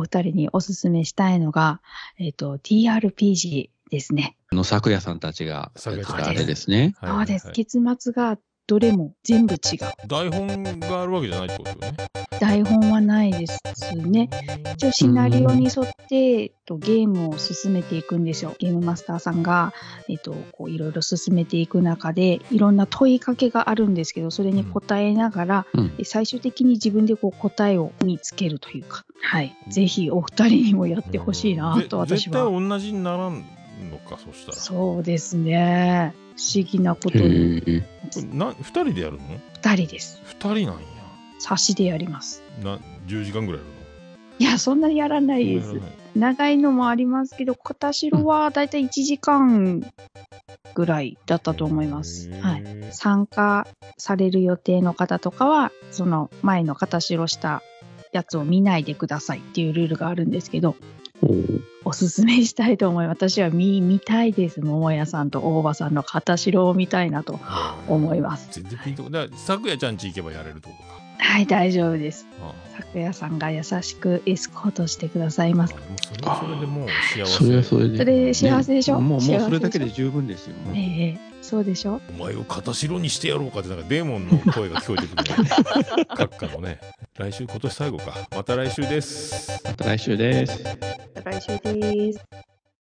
二人におすすめしたいのが、TRPG ですね。 咲夜さんたちがやってたあれですね。 そうです。結末がどれも全部違う。 台本があるわけじゃないってことよね。 台本はないですね。一応シナリオに沿って、ゲームを進めていくんですよ。ゲームマスターさんが、こういろいろ進めていく中で、いろんな問いかけがあるんですけど、それに答えながら、最終的に自分でこう答えを見つけるというか、はい。ぜひお二人にもやってほしいなと私は。 絶対同じにならんのか、そしたら。 そうですね。不思議なことに。 2人でやるの ？2人です。 2人なんや。 差しでやります。 10時間ぐらいやるの？ いや、そんなにやらないです。長いのもありますけど、片白はだいたい1時間ぐらいだったと思います。はい。参加される予定の方とかは、その前の片白したやつを見ないでくださいっていうルールがあるんですけど、おすすめしたいと思います。私は見たいです。桃屋さんと大場さんの片白を見たいなと思います。 全然ピンとこない。咲夜ちゃん家行けばやれるってことか。 はい、大丈夫です。咲夜さんが優しくエスコートしてくださいます。 それでもう幸せ。 それはそれで。 それ幸せでしょ？ もうそれだけで十分ですよ。 そうでしょ？ お前を片白にしてやろうかってなんかデーモンの声が聞こえてくるね。閣下のね。来週今年最後か。また来週です。 また来週です。 また来週です。